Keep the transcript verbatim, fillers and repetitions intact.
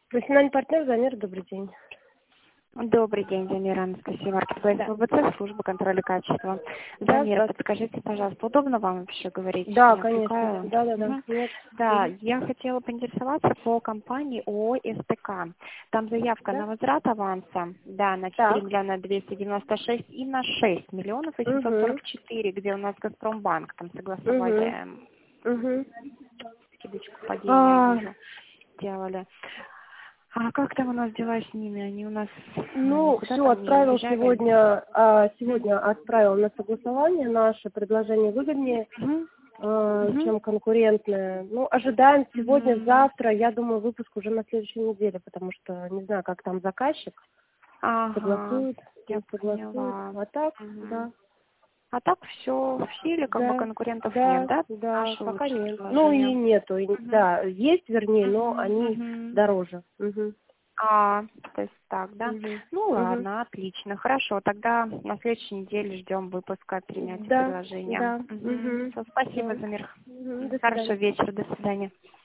Профессиональный партнер Замир, добрый день. Добрый день, Замира, Анастасия, маркетплейс Да. ВВЦ, служба контроля качества. Да, Замира, да. подскажите, пожалуйста, удобно вам вообще говорить? Да, Не конечно. отвлекаю? Да, да, да. Мгм. Нет. Да, Мгм. я хотела поинтересоваться по компании ООО СТК. Там заявка Да. на возврат аванса, да, на четыре Так. миллиона двести девяносто шесть и на шесть миллионов восемьсот Угу. сорок четыре, где у нас Газпромбанк, там согласовали Угу. эм, Угу. скидочку падения, А, вижу, делали. А как там у нас дела с ними? Они у нас ну, ну, никуда все, там не отправил убежали? сегодня, а, Мгм. сегодня отправил на согласование. Наше предложение выгоднее, Мгм. а, Мгм. чем конкурентное. Ну, ожидаем Мгм. сегодня-завтра, я думаю, выпуск уже на следующей неделе, потому что не знаю, как там заказчик, Ага, согласует, я не согласует. поняла. А так, Мгм. да. А так все в силе, как бы Да, конкурентов нет, да, да? да, Наше пока лучшее нет. Ну и предложение. нету, и- Мгм. да, есть, вернее, но Мгм. они Мгм. дороже. Мгм. А, то есть так, да? Мгм. Ну Мгм. ладно, отлично, хорошо. Тогда на следующей неделе ждем выпуска принятия Да, предложения. да. Мгм. Угу. Всё, спасибо, Все. Замир. До Хорошего свидания. вечера, до свидания.